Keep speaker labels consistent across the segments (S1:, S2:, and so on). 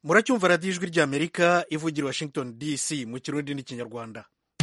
S1: muracyumva radiyo ijwi ry'amerika ivugira Washington DC mu kirundi n'ikinyarwanda.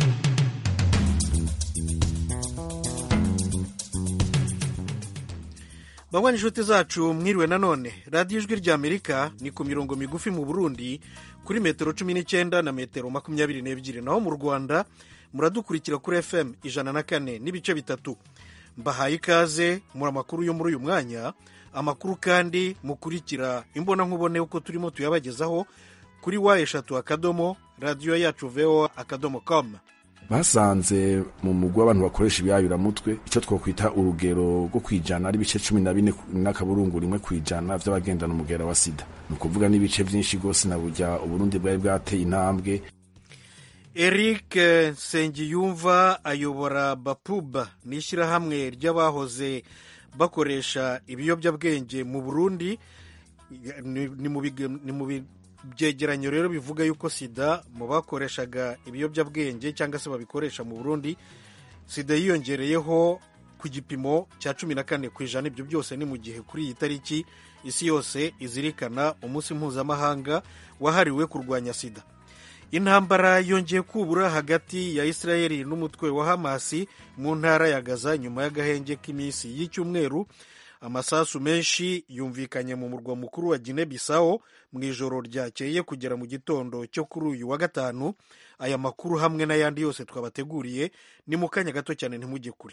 S1: banywa inshuti zacu mwiriwe nanone. radiyo ijwi ry'amerika ni ku mirongo migufi mu Burundi kuri metero 19 na metero 22, naho mu Rwanda muradukurikira kuri FM 104 n'ibice bitatu. Mbahaye ikaze muri amakuru yo muri uyu mwanya, amakuru kandi mukurikira imbona nkubone uko turimo tuyabagezaho kuri wa3 radio yacu voa.com.
S2: basanze mu mugwi w'abantu bakoresha ibiyayuramutwe icyo twokwita urugero rwo kwijana ari bice 14 n'akaburungu rimwe kwijana vy'abagendana umugera wa sida. Ni ukuvuga n'ibice byinshi gose na burya Uburundi bwari bwateye intambwe.
S1: Eric Nsengiyumva ayobora Bapuba, n'ishyirahamwe ry'abahoze bakoresha ibiyobyabwenge mu Burundi. Ni mu byegeranyo rero bivuga yuko sida mu bakoreshaga ibiyobyabwenge cyangwa se babikoresha mu Burundi, sida yiyongereyeho ku gipimo cya 14%. Ibyo byose ni mu gihe kuri iyi tariki isi yose izirikana umunsi mpuzamahanga wahariwe kurwanya sida. Intambara yongeye kubura hagati ya Israeli n'umutwe wa Hamasi mu ntara ya Gaza nyuma y'agahenge k'iminsi y'icyumweru. Amasasu menshi yumvikanye mu murwa mukuru wa Guinea Bissau mu ijoro ryakeye kugera mu gitondo cyo kuri uyu wa gatanu. Aya makuru hamwe n'ayandi yose twabateguriye ni mu kanya gato cyane, ntimujye kure.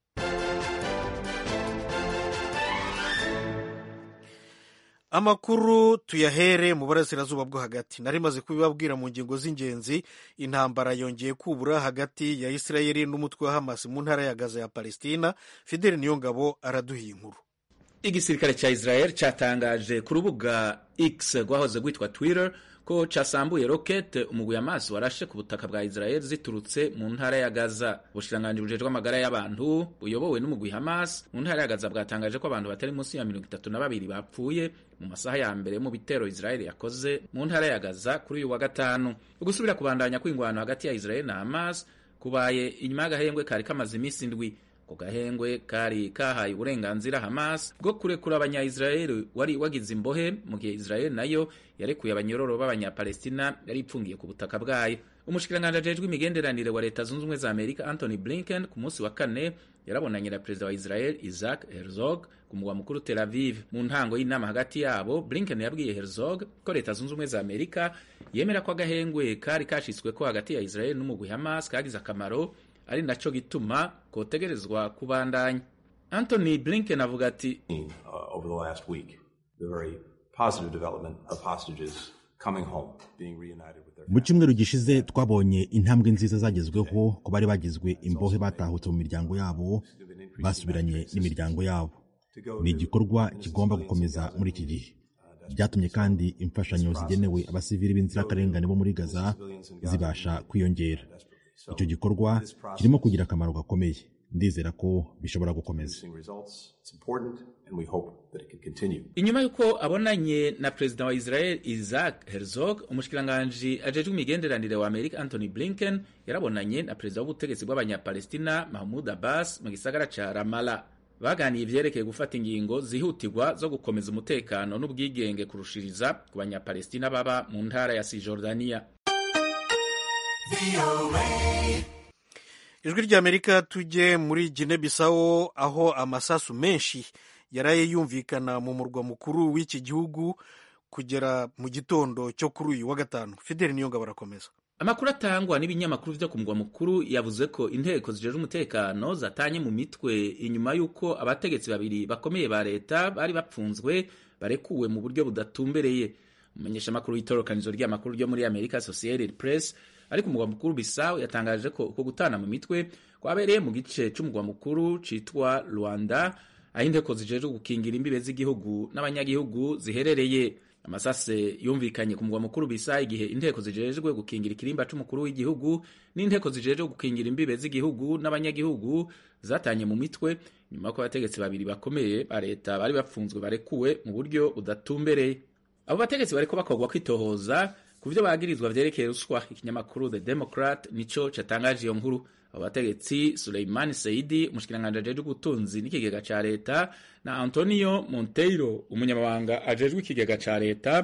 S1: Amakuru tuyahere mu burasirazuba bwo hagati. Nari maze kubibabwira mu ngingo z'ingenzi. Intambara yongeye kubura hagati ya Israeli n'umutwe wa Hamas mu ntara ya Gaza ya Palestina. Fidel Niyongabo araduhiye inkuru.
S3: Igisirikare ca Israel catangaje ku rubuga X rwahoze rwitwa Twitter ko casambuye rokete umugwi Hamas warashe ku butaka bwa Israel ziturutse mu ntara ya Gaza. Ubushikiranganji bujejwe amagara y'abantu buyobowe n'umugwi Hamas mu ntara ya Gaza bwatangaje ko abantu batari munsi ya 32 bapfuye mu masaha ya mbere mu bitero Israel yakoze mu ntara ya Gaza kuri uyu wa gatanu. Ugusubira kubandanya kw'ingwano hagati ya Israel na Hamas kubaye inyuma y'agahengwe kari kamaze iminsi ndwi. Ko gahengwe kari kahaye uburenganzira Hamas bwo kurekura abanya-Israel wari wagize imbohe, mu gihe Israel nayo yarekuye abanyororo b'abanya-Palestina yari ipfungiye ku butaka bwayo. Umushikiranganji ajejwe imigenderanire wa Leta Zunze Ubumwe za Amerika Anthony Blinken ku munsi wa kane yarabonanye na perezida wa Israel Isaac Herzog ku mugwa mukuru Tel Aviv. Mu ntango y'inama hagati yabo, Blinken yabwiye Herzog ko Leta Zunze Ubumwe za Amerika yemera ko agahengwe kari kashyizwe ko hagati ya Israel n'umugwi Hamas kagize akamaro, ari naco gituma kotegerezwa kubandanya. Anthony Blinken avuga ati
S4: over the last week the very positive development of hostages coming home being reunited with their
S5: mu cyumweru gishize twabonye intambwe nziza zagezweho ko bari bagizwe imbohe batahutse mu miryango yabo basubiranye n'imiryango yabo. Ni igikorwa kigomba gukomeza muri iki gihe. Byatumye kandi imfashanyo zigenewe abasivili b'inzirakarengane bo muri Gaza zibasha kwiyongera. Icyo gikorwa kirimo kugira akamaro gakomeye. Ndizera ko bishobora gukomeza.
S3: Inyuma yuko abonanye na perezida wa Israel Isaac Herzog, umushikiranganji ajejwe imigenderanire wa Amerika Anthony Blinken yarabonanye na perezida w'ubutegetsi bw'abanya-Palestina Mahmoud Abbas mu gisagara ca Ramallah. Baganiye ivyerekeye gufata ingingo zihutirwa zo gukomeza umutekano n'ubwigenge kurushiriza ku banya-Palestina baba mu ntara ya Cisjordania.
S1: Ijwi ry'Amerika tujye muri Guinea Bissau aho amasasu menshi yaraye yumvikana mu murwa mukuru w'iki gihugu kugera mu gitondo cyo kuri uyu wa gatanu. Fidel Niyongabo arakomeza.
S3: Amakuru atangwa n'ibinyamakuru vyo ku murwa mukuru yavuze ko inteko zijejwe umutekano zatanye mu mitwe inyuma yuko abategetsi babiri bakomeye ba leta bari bapfunzwe barekuwe mu buryo budatumbereye. Umumenyesha makuru w'itorokanizo ry'amakuru ryo muri America Associated Press ariko umugwa mukuru Bissau yatangaje ko gutana mu mitwe kwabereye mu gice cy'umugwa mukuru citwa Luanda, aho inteko zijejwe gukingira imbibe z'igihugu n'abanyagihugu ziherereye. Amasase yumvikanye ku mugwa mukuru Bissau igihe inteko zijejwe gukingira ikirimba c'umukuru w'igihugu n'inteko zijejwe gukingira imbibe z'igihugu n'abanyagihugu zatanye mu mitwe nyuma ko abategetsi babiri bakomeye ba leta bari bapfunzwe barekuwe mu buryo budatumbereye. Abo bategetsi bariko bakogwa kwitohoza ku byo bagirizwa vyerekeye ruswa. Ikinyamakuru The Democrat nico catangaje iyo nkuru. Abo bategetsi Suleiman Saidi, umushikiranganji ajejwe ubutunzi n'ikigega ca leta, na Antonio Monteiro, umunyamabanga ajejwe ikigega ca leta,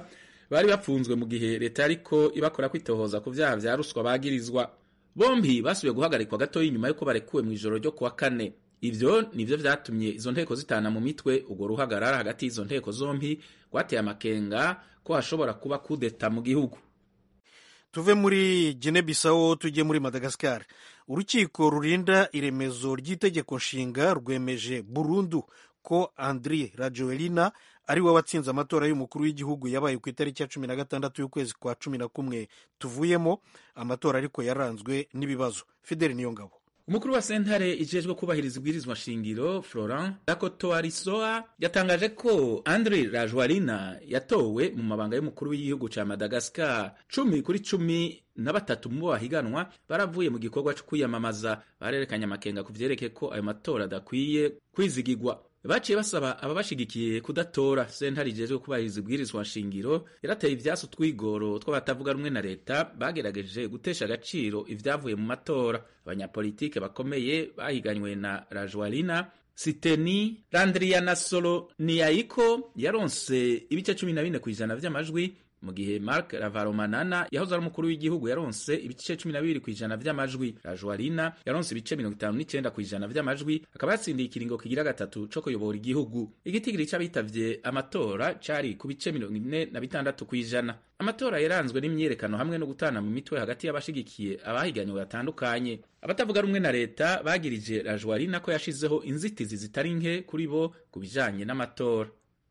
S3: bari bapfunzwe mu gihe leta yariko ibakora kwitohoza ku vyaha vya ruswa bagirizwa. Bombi basubiye guhagarikwa gatoyi inyuma yuko barekuwe mu ijoro ryo kuwa kane. Ivyo nivyo vyatumye izo nteko zitana mu mitwe. Urwo ruhagarara hagati y'izo nteko zombi rwateye amakenga ko hashobora kuba kudeta mu gihugu.
S1: Tuve muri Guinea-Bissau tujye muri Madagascar. Urukiko rurinda iremezo ry'itegeko nshinga rwemeje burundu ko Andry Rajoelina ari we watsinze amatora y'umukuru w'igihugu yabaye ku itariki ya 16 y'ukwezi kwa 11 tuvuyemo. Amatora ariko yaranzwe n'ibibazo. Fidel Niyongabo.
S3: Umukuru wa sentare ijejwe kubahiriza ibwirizwa shingiro Florent Dakotoarisoa yatangaje ko Andry Rajoelina yatowe mu mabanga y'umukuru w'igihugu ca Madagascar 10-13 mu bahiganwa baravuye mu gikorwa cyo kwiyamamaza. Barerekanye amakenga ku vyerekeye ko ayo matora adakwiye kwizigirwa. Baciye basaba ababashigikiye kudatora. Sentare ijejwe kubahiriza ibwirizwa shingiro yarateye ivyasu twigoro tw'abatavuga rumwe na leta bagerageje gutesha agaciro ivyavuye mu matora. Abanyapolitike bakomeye bahiganywe na Rajoelina, Siteni Randrianasolo Niaiko yaronse ibice 14% vy'amajwi, mu gihe Marc Ravalomanana yahoze ari umukuru w'igihugu yaronse ibice 12% vy'amajwi. Rajoelina yaronse ibice 59% vy'amajwi, akaba yatsindiye ikiringo kigira gatatu co kuyobora igihugu. Igitigiri c'abitavye amatora cari ku bice 46%. Amatora yaranzwe n'imyerekano hamwe no gutana mu mitwe hagati y'abashigikiye abahiganywe batandukanye. Abatavuga rumwe na leta bagirije Rajoelina ko yashizeho inzitizi zitari nke kuri bo kubijanye n'amatora.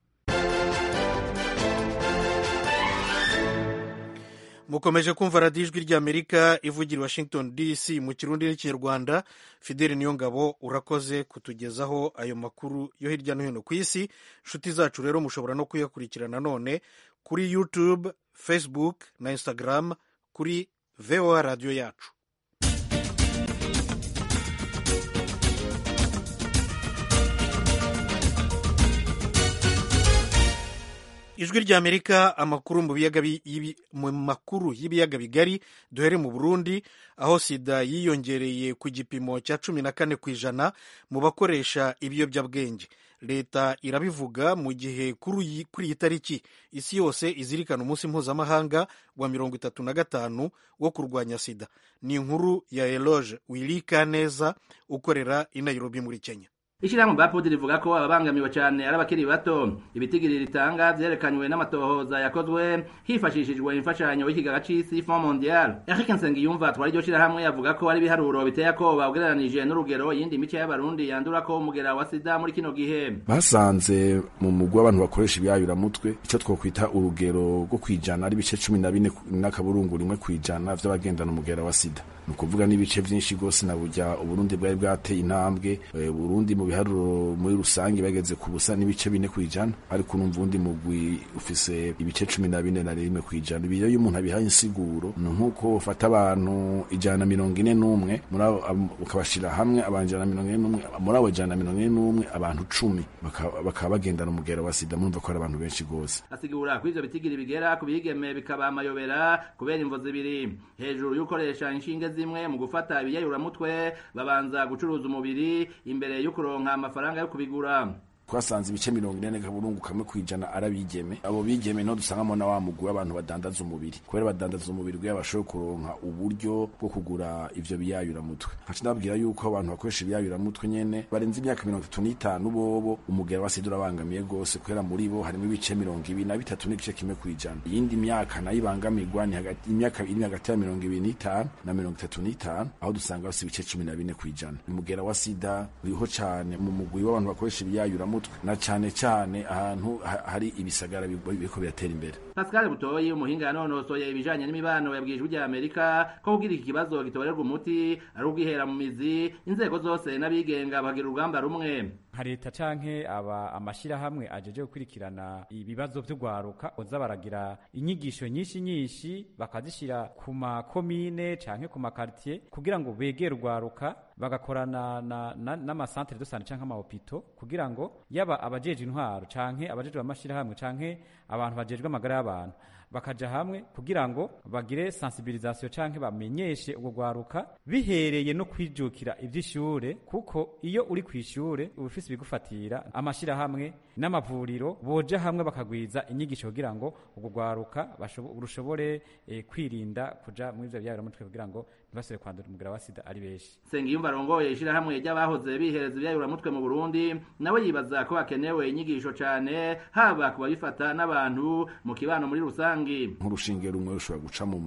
S1: Mukomeje kumva radiyo ijwi ry'Amerika ivugira Washington DC mu Kirundi n'Ikinyarwanda. Fidel Niyongabo urakoze kutugezaho ayo makuru yo hirya no hino ku isi. Nshuti zacu rero mushobora no kuyakurikirana none kuri YouTube, Facebook na Instagram kuri VOA Radio yacu. Ijwi ry'Amerika, amakuru mu makuru y'ibiyaga bigari. Duhere mu Burundi aho sida yiyongereye ku gipimo cya 14% mu bakoresha ibiyobyabwenge. Leta irabivuga mu gihe kuri iyi tariki isi yose izirikana umunsi mpuzamahanga wa 35 wo kurwanya sida. Ni inkuru ya Eloge Wilikaneza ukorera i Nairobi muri Kenya.
S6: Ishirahamwe Bapudi rivuga ko ababangamiwe cyane ari abakiri bato. Ibitigiri ritanga vyerekanywe n'amatohoza yakozwe hifashishijwe imfashanyo y'ikigaga c'isi Fond Mondial. Eric Nsengiyumva twari ryo shirahamwe yavuga ko ari biharuro biteye ko bagereranije n'urugero yindi mice y'abarundi yandura ko umugera wa sida muri kino gihe.
S2: Basanze mu mugwi w'abantu bakoresha ibyayuramutwe ico twokwita urugero rwo kwijana ari bice 14% vy'abagendana umugera wa sida. Nukuvuga n'ibice vyinshi gose na burya Uburundi bwari bwateye intambwe. Burundi mu biharuro muri rusange bageze ku busa n'ibice 4%, ariko numva undi mugwi ufise ibice 14% Ibiyo iyo umuntu abihaye insiguro nkuko ufata abantu 141 muri abo ukabashira hamwe abanje 141 muri abo 141 abantu 10 bakaba bagendana umugera wa sida. Murumva ko ari abantu benshi gose.
S6: Asigura ko ivyo bitigiri bigera kubigeme bikaba amayobera kubera imvo zibiri. Hejuru y'ukoresha inshinge zimwe mu gufata ibiyayuramutwe babanza gucuruza umubiri imbere y'ukuronka amafaranga yo kubigura.
S2: Twasanze ibice 40 kaburungu kamwe kwijana arabigeme. Abo bigeme no dusangamo na wa mugwi abantu badandaza umubiri. Kubera badandaza umubiri gwe abashoboye kuronka uburyo bwo kugura ivyo biyayura mutwe. Haci nabwira yuko abantu bakoresha ibiyayura mutwe nyene barenze imyaka 35 bobo umugera wa sida urabangamiye gose. Kwera muri bo harimo ibice 23 n'igice kimwe kwijana. Yindi myaka nayibangamirwa ni hagati imyaka iri hagati ya 25 na 35 aho dusanga basi ibice 14 kwijana. Umugera wa sida uriho cyane mu mugwi w'abantu bakoresha ibiyayura na cyane ahantu hari ibisagara biko biratera imbere.
S6: Pascal Butoyi umuhinga yanonosoye ibijanye n'imibano yabwije ujya Amerika ko kugira iki kibazo gitorerwa umuti ari ubwihera mu mizi inzego zose n'abigenga bagira urugamba rumwe.
S7: Leta canke amashirahamwe ajeje gukurikirana ibibazo vy'ugwaruka oza baragira inyigisho nyinshi bakazishira ku makomine canke ku makartier kugira ngo begere urwaruka bagakorana n'amasantere de santé canke amahopito kugira ngo yaba abajeje intwaro canke abajeje amashirahamwe canke abantu bajejwe amagara y'abantu bakaja hamwe kugira ngo bagire sensibilisation canke bamenyeshe ubwo gwaruka bihereye no kwijukira ivy'ishure, kuko iyo uri kwishure ubufise bigufatira amashira hamwe n'amavuriro boja hamwe bakagwiza inyigisho kugira ngo ubwo gwaruka rushobore kwirinda kuja muri ivyo byabiramutwe kugira ngo ntibasubire kwandura umugera wa sida ari benshi.
S6: Nsengiyumva arongoye ishirahamwe ry'abahoze bihereza ibyabiramutwe mu Burundi nawe yibaza ko hakenewe inyigisho cane haba ku babifata n'abantu mu kibano muri rusangi.
S2: Nk'urushinge rumwe rushobora guca mu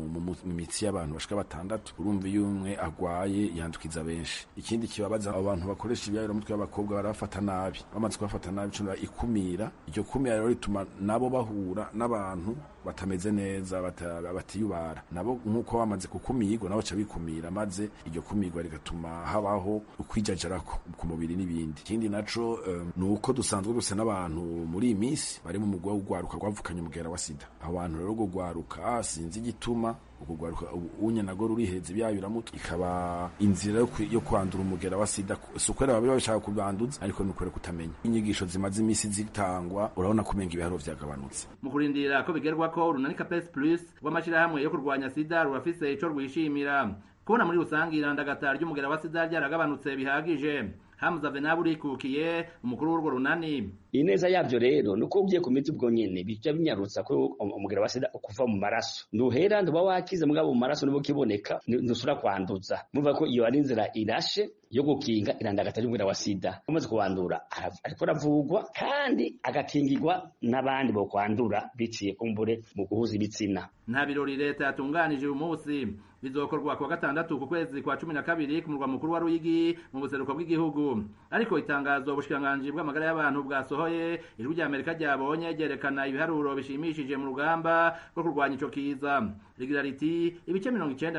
S2: mitsi y'abantu bashika 6, urumva iyo umwe agwaye yandukiza benshi. Ikindi kibabaza abantu bakoresha ibyabiramutwe y'abakobwa barafata nabi, bamaze kubafata nabi cyo ikumira. Iryo kumira rero rituma nabo bahura n'abantu batameze neza batiyubara, nabo nkuko bamaze kukumirwa nabo ca bikumira, maze iryo kumirwa rigatuma habaho ukwijajarako ku mubiri n'ibindi. Ikindi naco nuko dusanzwe duse n'abantu muri iyi minsi bari mu mugwa w'ugwaruka rwavukanye umugera wa sida. Abo bantu rero gugwaruka sinzi igituma ukugwaruka unye nago ruriheza ibyabiramutwe ikaba inzira yo kwandura umugera wa sida. Sukwera babiri bashaka kubanduza ariko nukwere kutamenya. Inyigisho zimaze imisi zitangwa urabona kumenga ibiharo vyagabanutse.
S6: Mu kurindira ko bigerwa ko urunani Capes Plus rw'amashirahamwe yo kurwanya sida rurafise ico rwishimira kubona muri rusangi irandagata ry'umugera wa sida ryaragabanutse bihagije. Hamza Venaburi kukiye umukuru w'urwo runani.
S8: Ineza yavyo rero nuko ugiye ku miti bwo nyene bija binyarutsa ko umugera wa sida ukuva mu maraso. Nduhera nduba wakize mugabo mu maraso nibo kiboneka ntusura kwanduza. Mumva ko iyo ari inzira irashe yo gukinga irandagata ry'umugera wa sida. Umaze kuwandura ariko ravugwa kandi agakingirwa n'abandi bo kwandura biciye kumbure mu guhuza ibitsina.
S6: Nta birori leta yatunganije uyu munsi bizokorwa kwa 6 ku kwezi kwa 12 ku murwa mukuru wa Ruyigi mu buseruko bw'igihugu. Ariko itangazo ubushikanganje bw'amagara y'abantu bwasohoye ijwi rya Amerika ryabonye ryerekana ibiharuro bishimishije mu rugamba rwo kurwanya ico kiza. Rigira riti ibice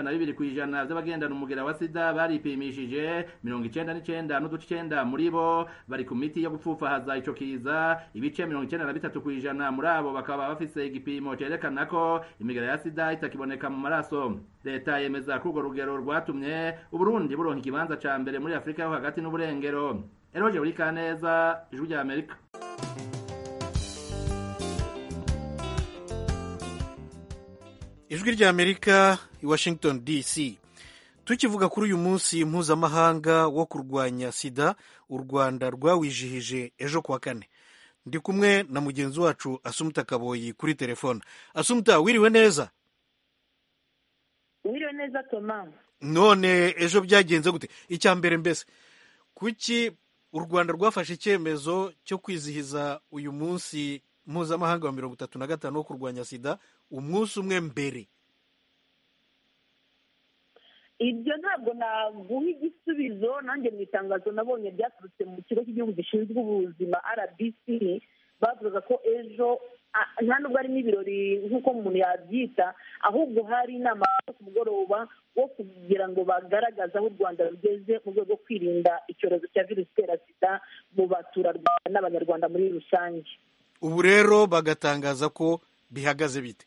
S6: 92% by'abagendana umugera wa sida baripimishije, 99.9 muri bo bari ku miti yo gupfufahaza ico kiza, ibice 93% muri abo bakaba bafise igipimo cerekana ko imigera ya sida itakiboneka mu maraso. Leta yemeza ko urwo rugero rwatumye Uburundi buronka ikibanza ca mbere muri Afrika yo hagati n'uburengero. Eroje uri Kaneza, ijwi rya Amerika.
S1: Ijwi rya Amerika i Washington DC. Tukivuga kuri uyu munsi mpuzamahanga wo kurwanya sida, u Rwanda rwawijihije ejo kuwa 4. Ndi kumwe na mugenzi wacu Asumta Kaboyi kuri telefone. Asumta, wiriwe neza?
S9: Wiriwe neza Thomas.
S1: None ejo byagenze gute? Icyambere mbese kuki u Rwanda rwafashe icyemezo cyo kwizihiza uyu munsi mpuzamahanga wa 35 wo kurwanya sida umunsi umwe mbere?
S9: Ibyo ntabwo naguha igisubizo, nanjye mu itangazo nabonye ryaturutse mu kigo cy'igihugu gishinzwe ubuzima RBC bavuga ko ejo nta nubwo ari n'ibirori nk'uko umuntu yabyita, ahubwo hari inama ku mugoroba wo kugira ngo bagaragaze aho u Rwanda rugeze mu rwego rwo kwirinda icyorezo cya virusi itera sida mu baturarwanda n'abanyarwanda muri rusange.
S1: Ubu rero bagatangaza ko bihagaze bite?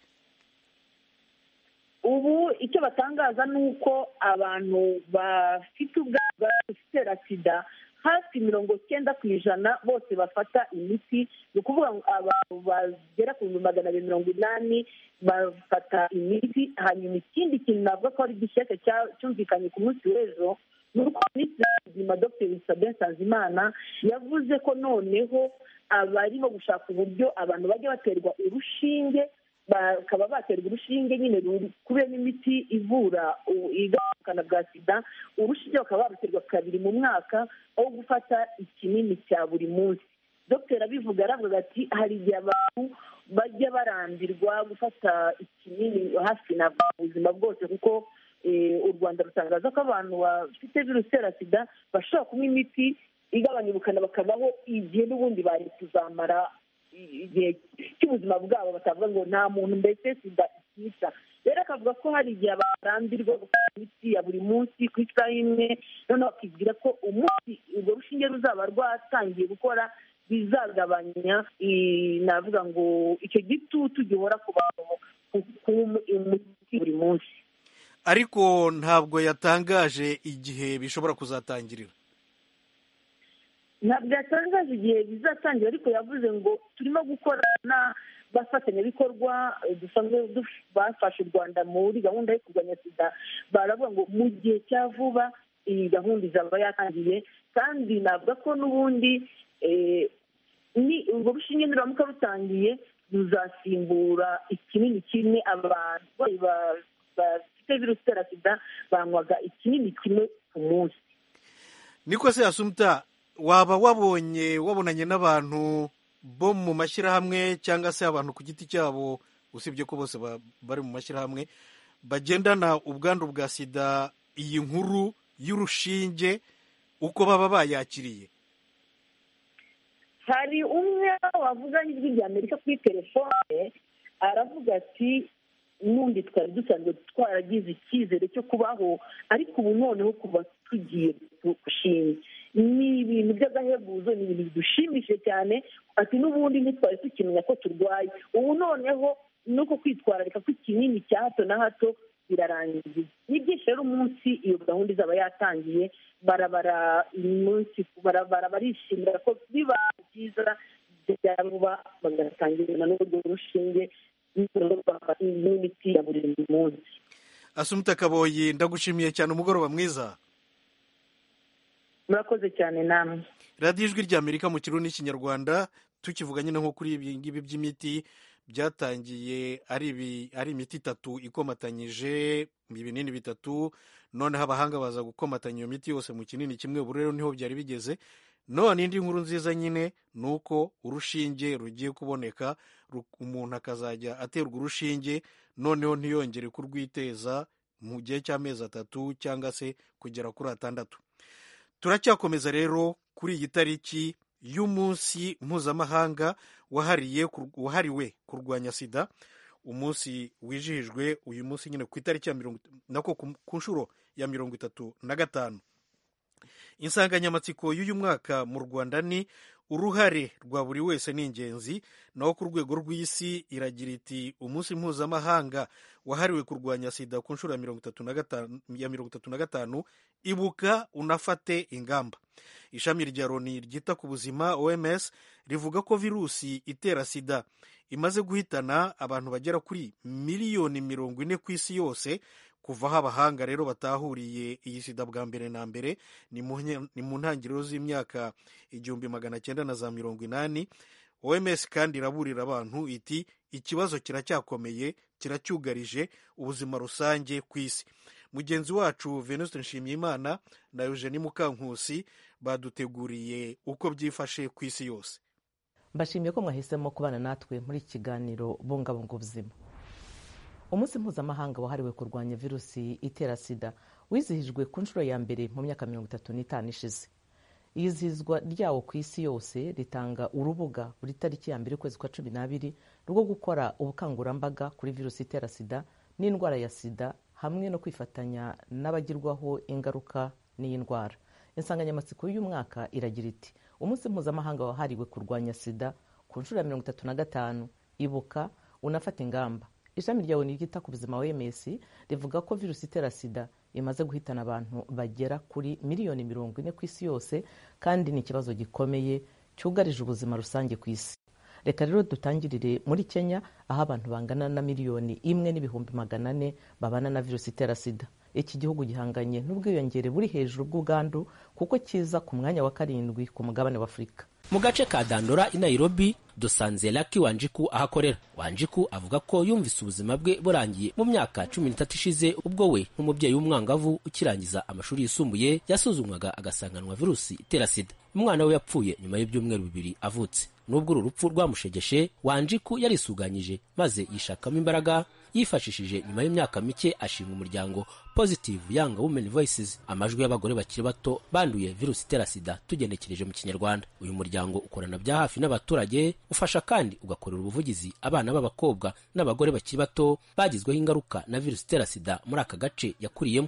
S9: Ubu icyo batangaza ni uko abantu bafite ubwandu bwa virusi itera sida hafi 90% bose bafata imiti. Ni ukuvuga ngo abantu bagera ku 280 bafata imiti. Hanyuma ikindi kintu navuga ko ari gishyashya cyumvikanye ku munsi w'ejo ni uko Minisitiri w'Ubuzima Dr Sabin Nsanzimana yavuze ko noneho abarimo gushaka uburyo abantu bajya baterwa urushinge, bakaba baterwa urushinge nyine kubera imiti ivura igabukana bwa sida. Urushinge bakaba baruterwa 2 mu mwaka aho gufata ikinini cya buri munsi. Dr abivuga aravuga ati hari igihe abantu bajya barambirwa gufata ikinini hafi na ubuzima bwose, kuko u Rwanda rutangaza ko abantu bafite virusi itera sida bashobora kunywa imiti igabanya ubukana bakabaho igihe n'ubundi bari kuzamara igihe cy'ubuzima bwabo, batavuga ngo nta muntu mbese sida ikica. Rero akavuga ko hari igihe barambirwa gufata imiti ya buri munsi ku isaha imwe, noneho bakibwira ko umunsi urwo rushinge ruzaba rwatangiye gukora bizagabanya navuga ngo icyo gitutu gihora ku bantu ku umuti buri munsi.
S1: Ariko ntabwo yatangaje igihe bishobora kuzatangirira.
S9: Ntabwo yatangaje igihe bizatangira, ariko yavuze ngo turimo gukorana bafatanyabikorwa dusanzwe bafashe u Rwanda muri gahunda yo kurwanya sida baravuga ngo mu gihe cya vuba iyi gahunda izaba yatangiye, kandi navuga ko n'ubundi ni ubwo bushinge niramuka rutangiye ruzasimbura ikinini kimwe. Abantu bafite virusi itera sida banywaga ikinini kimwe ku munsi.
S1: niko se Assumpta, waba wabonanye n'abantu bo mu mashyirahamwe cyangwa se abantu ku giti cyabo, usibye ko bose bari mu mashyirahamwe, bagendana ubwandu bwa sida, iyi nkuru y'urushinge uko baba bayakiriye?
S9: Hari umwe wavuganye ijwi rya Amerika kuri telefone aravuga ati n'undi twari dusanzwe twaragize icyizere cyo kubaho, ariko ubu noneho kuba tugiye gushinga ni ibintu by'agahebuzo, ni ibintu bidushimishije cyane. Ati n'ubundi ntitwari tukimenya ko turwaye, ubu noneho nuko kwitwararika kw'ikinini cya hato na hato birarangiye. Ni byinshi rero umunsi iyo gahunda izaba yatangiye, barishimira ko biba byiza bya vuba bagatangirana n'urwo rushinge n'imiti ya buri munsi.
S1: Assumpta Kaboyi, ndagushimiye cyane, umugoroba mwiza.
S9: Murakoze cyane namwe.
S1: radiyo ijwi rya Amerika mu Kirundi n'Ikinyarwanda, tukivuga nyine nko kuri ibi ngibi by'imiti byatangiye ari imiti itatu ikomatanyije mu binini bitatu, noneho abahanga baza gukomatanya iyo miti yose mu kinini kimwe. Ubu rero niho byari bigeze. None indi nkuru nziza nyine ni uko urushinge rugiye kuboneka, umuntu akazajya aterwa urushinge, noneho ntiyongere kurwiteza mu gihe cy'amezi 3 cyangwa se kugera kuri 6. Turacyakomeza rero kuri iyi tariki y'umunsi mpuzamahanga wahariwe kurwanya sida, umunsi wijihijwe uyu munsi nyine ku itariki ya ku nshuro ya 35. Insanganyamatsiko y'uyu mwaka mu Rwanda ni uruhare rwa buri wese ni ingenzi, naho ku rwego rw'isi iragira iti umunsi mpuzamahanga wahariwe kurwanya sida ku nshuro ya 35, ibuka unafate ingamba. Ishami rya Loni ryita ku buzima OMS rivuga ko virusi itera sida imaze guhitana abantu bagera kuri miliyoni 40 ku isi yose kuva aho abahanga rero batahuriye iyi sida bwa mbere na mbere ni mu ntangiriro z'imyaka 1980. OMS kandi iraburira abantu iti ikibazo kiracyakomeye, kiracyugarije ubuzima rusange ku isi. Mugenzi wacu Venuste Nshimiyimana na Eugenie Mukankusi baduteguriye uko byifashe ku isi yose.
S10: Mbashimiye ko mwahisemo kubana natwe muri iki kiganiro bungabunga ubuzima. Umunsi mpuzamahanga wahariwe kurwanya virusi itera sida wizihijwe ku nshuro ya mbere mu myaka 35 ishize. Iyizihizwa ryawo ku isi yose ritanga urubuga buri tariki ya 1 kwezi kwa 12 rwo gukora ubukangurambaga kuri virusi itera sida n'indwara ya sida, hamwe no kwifatanya n'abagirwaho ingaruka n'iyi ndwara. Insanganyamatsiko y'uyu mwaka iragira iti umunsi mpuzamahanga wahariwe kurwanya sida ku nshuro ya 35, ibuka unafata ingamba. Ishami rya Loni ryita ku buzima OMS rivuga ko virusi itera sida imaze guhitana abantu bagera kuri miliyoni 40 ku isi yose, kandi ni ikibazo gikomeye cyugarije ubuzima rusange ku isi. Reka rero dutangirire muri Kenya, aho abantu bangana na miliyoni 1,400,000 babana na virusi itera sida. Iki gihugu gihanganye n'ubwiyongere buri hejuru bw'ubwandu kuko kiza ku mwanya wa 7 ku mugabane wa Afurika.
S11: Mu gace ka Dandora i Nairobi dusanze Lucky Wanjiku ahakorera. Wanjiku avuga ko yumvise ubuzima bwe burangiye mu myaka 13 ishize, ubwo we nk'umubyeyi w'umwangavu ukirangiza amashuri yisumbuye yasuzumwaga agasanganwa virusi itera sida. Umwana we yapfuye nyuma y'ibyumweru 2 avutse. Nubwo uru rupfu rwamushegeshe, Wanjiku yarisuganyije maze yishakamo imbaraga. Yifashishije nyuma y'imyaka mike ashinga umuryango Positive Young Women Voices, amajwi y'abagore bakiri bato banduye virusi itera sida tugenekereje mu Kinyarwanda. Uyu muryango ukorana bya hafi n'abaturage, ufasha kandi ugakorera ubuvugizi abana b'abakobwa n'abagore bakiri bato bagizweho ingaruka na virusi itera sida muri aka gace yakuriyemo.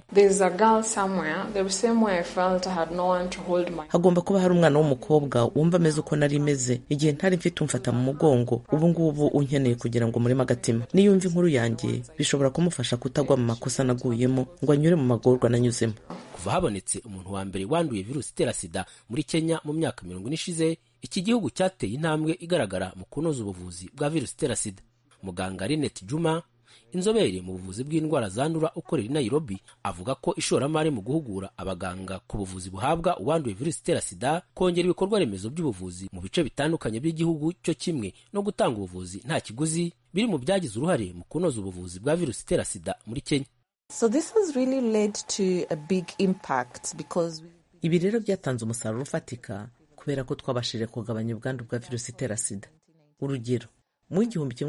S10: Hagomba kuba hari umwana w'umukobwa wumva ameze uko nari meze igihe ntari mfite umfata mu mugongo. Ubu ngubu unkeneye kugira ngo murema agatima. Niyumva inkuru yanjye bishobora kumufasha kutagwa mu makosa naguyemo ngo anyure mu magorwa nanyuzemo.
S11: Kuva habonetse umuntu wa mbere wanduye virusi itera sida muri Kenya mu myaka 40 ishize, iki gihugu cyateye intambwe igaragara mu kunoza ubuvuzi bwa virusi itera sida. Muganga Linet Juma, inzobere mu buvuzi bw'indwara zandura ukorera i Nairobi, avuga ko ishoramari mu guhugura abaganga ku buvuzi buhabwa uwanduye virusi itera sida, kongera ibikorwa remezo by'ubuvuzi mu bice bitandukanye by'igihugu cyo kimwe no gutanga ubuvuzi nta kiguzi biri mu byagize uruhare mu kunoza ubuvuzi bwa virusi itera sida muri Kenya.
S12: So this has really led to a big impact because
S10: ibi rero byatanze umusaruro ufatika kubera ko twabashije kugabanya ubwandu bwa virusi itera sida. Urugero, mu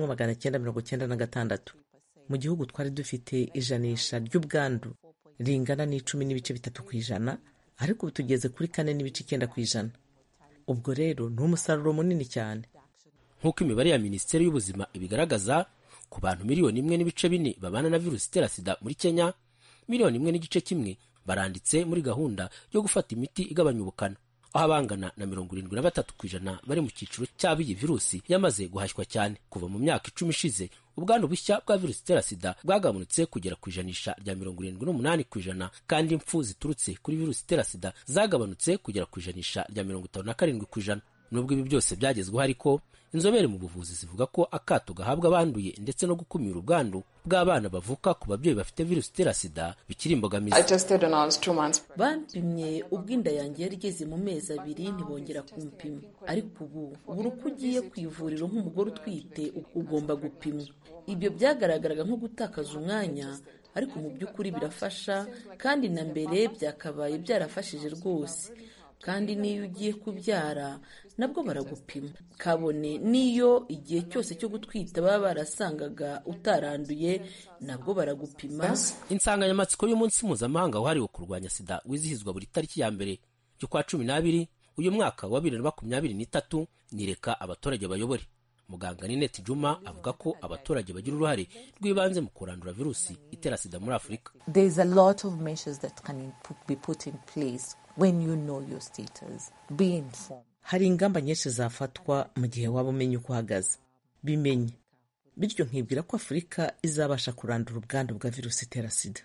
S10: 1996 mu gihugu twari dufite ijanisha ry'ubwandu ringana n'10.3%, ariko ubu tugeze kuri 4.9%. Ubwo rero ni umusaruro munini cyane.
S11: Nk'uko imibare ya Minisiteri y'Ubuzima ibigaragaza, ku bantu 1.4 babana na virusi itera sida muri Kenya, 1.1 baranditse muri gahunda yo gufata imiti igabanya ubukana, aho abangana na 73% bari mu cyiciro cy'abiyi virusi yamaze guhashywa cyane. Kuva mu myaka 10 ishize, ubwandu bushya bwa virusi itera sida bwagabanutse kugera ku ijanisha rya 78%, kandi impfu ziturutse kuri virusi itera sida zagabanutse kugera ku ijanisha rya 57%. Nubwo ibi byose byagezweho, ariko inzobere mu buvuzi zivuga ko akato gahabwa abanduye ndetse no gukumira ubwandu bw'abana bavuka ku babyeyi bafite virusi itera sida bikiri imbogamizi.
S13: Bampimye ubwo inda yanjye yari igeze mu mezi 2 ntibongera kumpima, ariko ubu buri uko ugiye ku ivuriro nk'umugore utwite ugomba gupimwa. Ibyo byagaragaraga nko gutakaza umwanya, ariko mu by'ukuri birafasha, kandi na mbere byakabaye byarafashije rwose. Kandi niyo ugiye kubyara nabwo baragupima, kabone niyo igihe cyose cyo gutwita baba barasangaga utaranduye nabwo baragupima.
S11: Insanganyamatsiko y'umunsi mpuzamahanga wahariwe kurwanya sida wizihizwa buri tariki ya mbere y'ukwa 12 uyu mwaka wa 2023 nireka abaturage bayobore. Muganga Linet Juma avuga ko abaturage bagira uruhare rw'ibanze mu kurandura virusi itera sida muri Afurika.
S12: there is a lot of measures that can be put in place when you know your status. Be informed.
S10: Hari ingamba nyinshi zafatwa mu gihe waba umenye uko uhagaze. Bimenye. Bityo nkibwira ko Afurika izabasha kurandura ubwandu bwa virusi itera sida.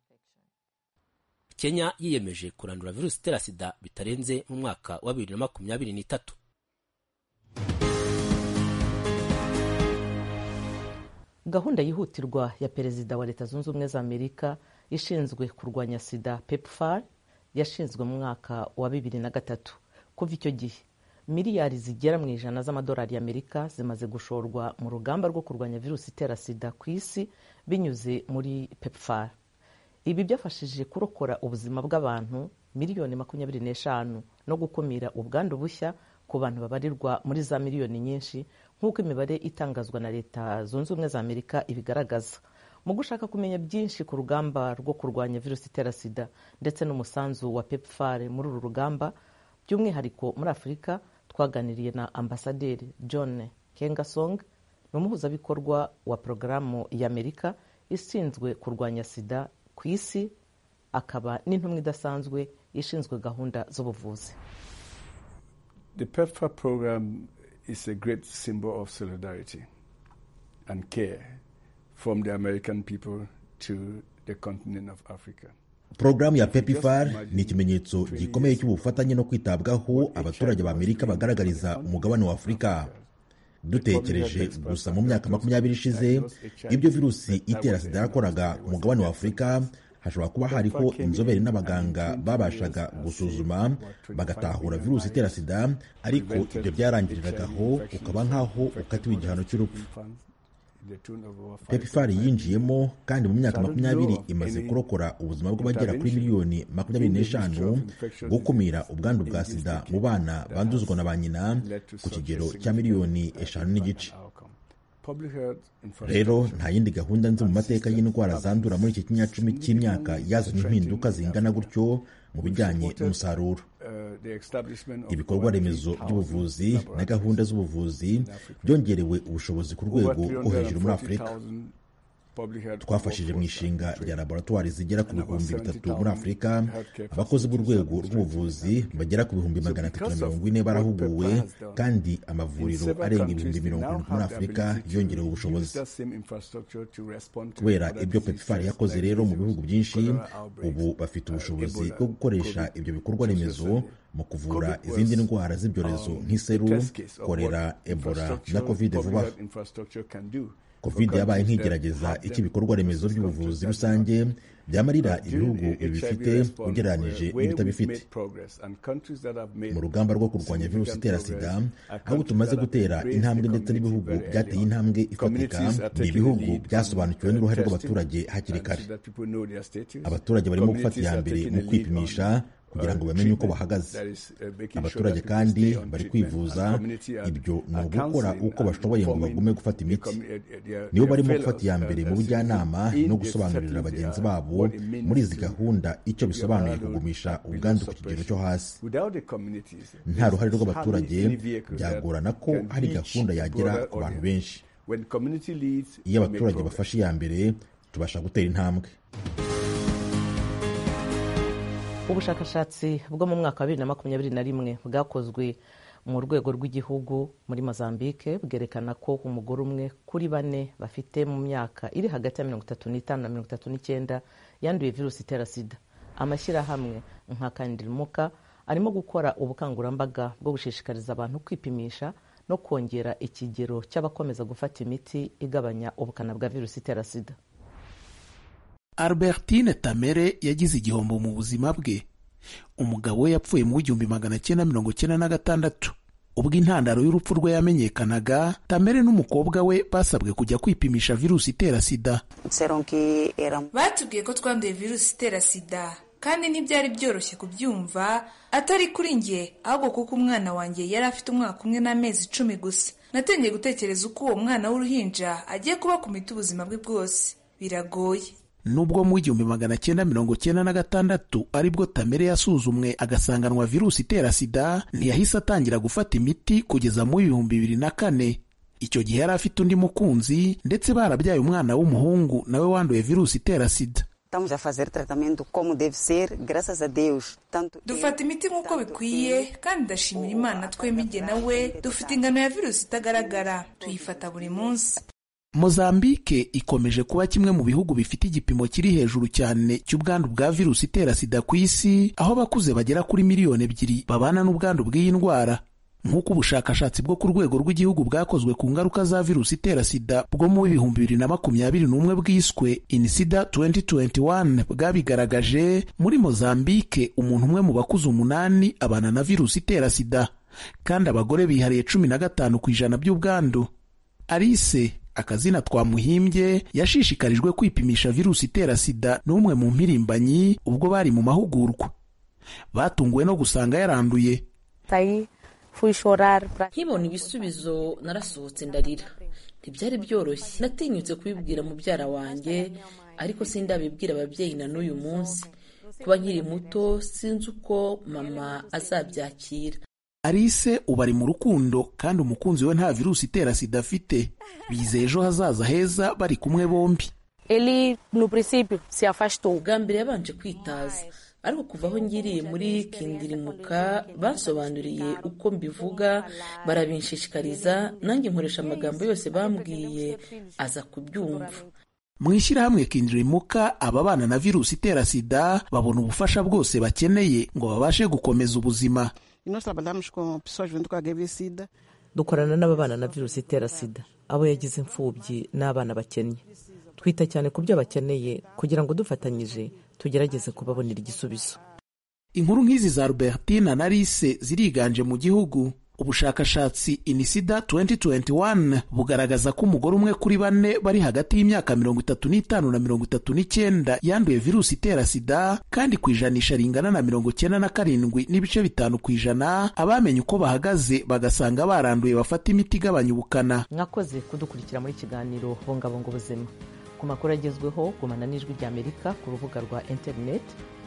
S11: Kenya yiyemeje kurandura virusi itera sida bitarenze mu mwaka wa 2023.
S10: Gahunda yihutirwa ya Perezida wa Leta Zunze Ubumwe za Amerika ishinzwe kurwanya sida PEPFAR yashinzwe mu mwaka wa 2003. Kuva icyo gihe, miliyari zigera mu ijana z'amadolari y'Amerika zimaze gushorwa mu rugamba rwo kurwanya virusi itera sida ku isi binyuze muri PEPFAR. Ibi byafashije kurokora ubuzima bw'abantu miliyoni 25 no gukumira ubwandu bushya ku bantu babarirwa muri za miliyoni nyinshi, nk'uko imibare itangazwa na Leta Zunze Ubumwe za Amerika ibigaragaza. Mu gushaka kumenya byinshi ku rugamba rwo kurwanya virusi itera sida ndetse n'umusanzu wa PEPFAR muri uru rugamba, by'umwihariko muri Afurika, twaganiriye na Ambasaderi John Kengasong, n'umuhuzabikorwa wa porogaramu y'Amerika ishinzwe kurwanya sida ku isi, akaba n'intumwa idasanzwe ishinzwe gahunda z'ubuvuzi.
S14: The PEPFAR program is a great symbol of solidarity and care from the American people to the continent of Africa.
S5: Porogaramu ya PEPFAR ni ikimenyetso gikomeye cy'ubufatanye no kwitabwaho abaturage ba Amerika bagaragariza umugabane wa Afurika. Dutekereje gusa mu myaka 20 ishize ibyo virusi itera sida yakoraga umugabane wa Afurika, hashobora kuba hariho inzobere n'abaganga babashaga gusuzuma bagatahura virusi itera sida, ariko ibyo byarangiriragaho ukaba nk'aho ukatiwe igihano cy'urupfu. PEPFAR yinjiyemo kandi mu myaka 20 imaze kurokora ubuzima bw'abagera kuri miliyoni 25, gukumira ubwandu bwa sida mu bana banduzwa na ba nyina ku kigero cya miliyoni 5.5. Rero nta yindi gahunda nzi mu mateka y'indwara zandura muri iki kinyacumi cy'imyaka yazanye impinduka zingana gutyo mu bijyanye n'umusaruro. Ibikorwa remezo by'ubuvuzi na gahunda z'ubuvuzi byongerewe ubushobozi ku rwego rwo hejuru muri Afurika. twafashije mu ishinga rya laboratwari zigera ku bihumbi 3 muri Afurika. Abakozi b'urwego rw'ubuvuzi bagera ku bihumbi 340 barahuguwe, kandi amavuriro arenga ibihumbi 70 muri Afurika yongerewe ubushobozi. Kubera ibyo PEPFAR yakoze rero mu bihugu byinshi, ubu bafite ubushobozi bwo gukoresha ibyo bikorwa remezo mu kuvura izindi ndwara z'ibyorezo nk'iseru, kolera, Ebola na Covid vuba. Covid yabaye nk'igerageza icyo ibikorwa remezo by'ubuvuzi rusange byamarira ibihugu bifite ugereranije n'ibitabifite. Mu rugamba rwo kurwanya virusi itera sida, aho tumaze gutera intambwe ndetse n'ibihugu byateye intambwe ifatika, ni ibihugu byasobanukiwe n'uruhare rw'abaturage hakiri kare. Abaturage barimo gufata iya mbere mu kwipimisha kugira ngo bamenye uko bahagaze. Abaturage kandi bari kwivuza. Ibyo ni ugukora uko bashoboye ngo bagume gufata imiti. Nibo barimo gufata iya mbere mu bujyanama no gusobanurira bagenzi babo muri izi gahunda icyo bisobanuye kugumisha ubwandu ku kigero cyo hasi. Nta ruhare rw'abaturage byagorana ko hari gahunda yagera ku bantu benshi. Iyo abaturage bafashe iya mbere, tubasha gutera intambwe.
S10: Ubushakashatsi bwo mu mwaka wa 2021 bwakozwe mu rwego rw'igihugu muri Mozambique bwerekana ko umugore umwe kuri 4 bafite mu myaka iri hagati ya 35 na 39 yanduye virusi itera sida. Amashyirahamwe nka Kandilimuka arimo gukora ubukangurambaga bwo gushishikariza abantu kwipimisha no kongera ikigero cy'abakomeza gufata imiti igabanya ubukana bwa virusi itera sida.
S15: Albertine Tamere yagize igihombo mu buzima bwe. Umugabo we yapfuye mu 1996. Ubwo intandaro y'urupfu rwe yamenyekanaga, Tamere n'umukobwa we basabwe kujya kwipimisha virusi itera sida.
S16: Batubwiye ko twanduye virusi itera sida, kandi ntibyari byoroshye kubyumva, atari kuri njye ahubwo kuko umwana wanjye yari afite umwaka umwe n'amezi 10 gusa. Natangiye gutekereza uko uwo mwana w'uruhinja agiye kuba ku miti ubuzima bwe bwose. Biragoye.
S15: Nubwo mu 1996 aribwo Tamere yasuzumwe agasanganwa virusi itera sida, ntiyahise atangira gufata imiti kugeza mu 2004. Icyo gihe yari afite undi mukunzi, ndetse barabyaye umwana w'umuhungu nawe wanduye virusi itera sida.
S16: Dufata imiti nk'uko bikwiye, kandi ndashimira Imana twembi nawe dufite ingano ya virusi itagaragara, tuyifata buri munsi.
S15: Mozambique ikomeje kuba kimwe mu bihugu bifite igipimo kiri hejuru cyane cy'ubwandu bwa virusi itera sida ku isi, aho abakuze bagera kuri 2 miliyoni babana n'ubwandu bw'iyi ndwara. Nk'uko ubushakashatsi bwo ku rwego rw'igihugu bwakozwe ku ngaruka za virusi itera sida bwo mu 2021 bwiswe INSIDA 2021 bwabigaragaje, muri Mozambique umuntu umwe mu bakuze 8 abana na virusi itera sida, kandi abagore bihariye 15% by'ubwandu. Alice, akazina twamuhimbye, yashishikarijwe kwipimisha virusi itera sida n'umwe mu mpirimbanyi ubwo bari mu mahugurwa. Batunguwe no gusanga yaranduye.
S13: Nkibona ibisubizo narasohotse ndarira. Ntibyari byoroshye. Natinyutse kubibwira mubyara wanjye, ariko sindabibwira ababyeyi na n'uyu munsi. Kuba nkiri muto sinzi uko mama azabyakira.
S15: Alice ubu ari mu rukundo, kandi umukunzi we nta virusi itera sida afite. Bizeye ejo hazaza heza bari kumwe bombi.
S13: Bwa mbere yabanje kwitaza, ariko kuva aho ngiriye muri Kandilimuka bansobanuriye uko mbivuga, barabinshishikariza, nanjye nkoresha amagambo yose bambwiye aza kubyumva.
S15: Mu ishyirahamwe Kandilimuka, ababana na virusi itera sida babona ubufasha bwose bakeneye ngo babashe gukomeza ubuzima.
S10: Dukorana n'ababana na virusi itera sida, abo yagize imfubyi n'abana bakennye. Twita cyane ku byo bakeneye kugira ngo dufatanyije tugerageze kubabonera igisubizo.
S15: Inkuru nk'izi za Albertine na Alice ziriganje mu gihugu. Ubushakashatsi INSIDA 2021 bugaragaza ko umugore umwe kuri 4 bari hagati y'imyaka 35 na 39 yanduye virusi itera sida, kandi ku ijanisha ringana na 97.5% abamenye uko bahagaze bagasanga baranduye bafata imiti igabanya ubukana.
S10: Mwakoze kudukurikira muri kiganiro Bungabunga ubuzima. Ku makuru agezweho gumana n'Ijwi ry'Amerika ku rubuga rwa internet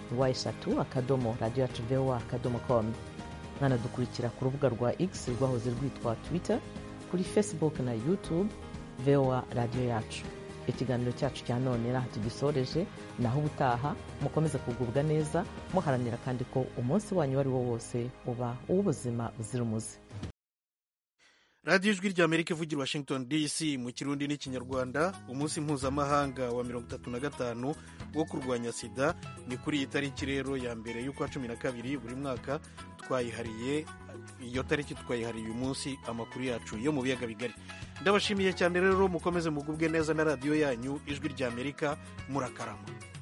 S10: wa3.radio.com. Mwanadukurikira ku rubuga rwa X rwahoze rwitwa Twitter, kuri Facebook na YouTube VOA Radio Yacu. ikiganiro cyacu cya none naho tugisoreje, naho ubutaha mukomeze kugubwa neza, muharanira kandi ko umunsi wanyu uwo ari wo wose uba uw'ubuzima buzira umuze.
S1: radiyo ijwi ry'amerika ivugira Washington DC mu kirundi n'ikinyarwanda. umunsi mpuzamahanga wa 35 wo kurwanya sida ni kuri iyi tariki rero ya mbere y'ukwa 12 buri mwaka. Twayihariye iyo tariki, twayihariye uyu munsi amakuru yacu yo mu biyaga bigari. Ndabashimiye cyane rero, mukomeze mugubwe neza na radiyo yanyu ijwi ry'amerika. Murakarama.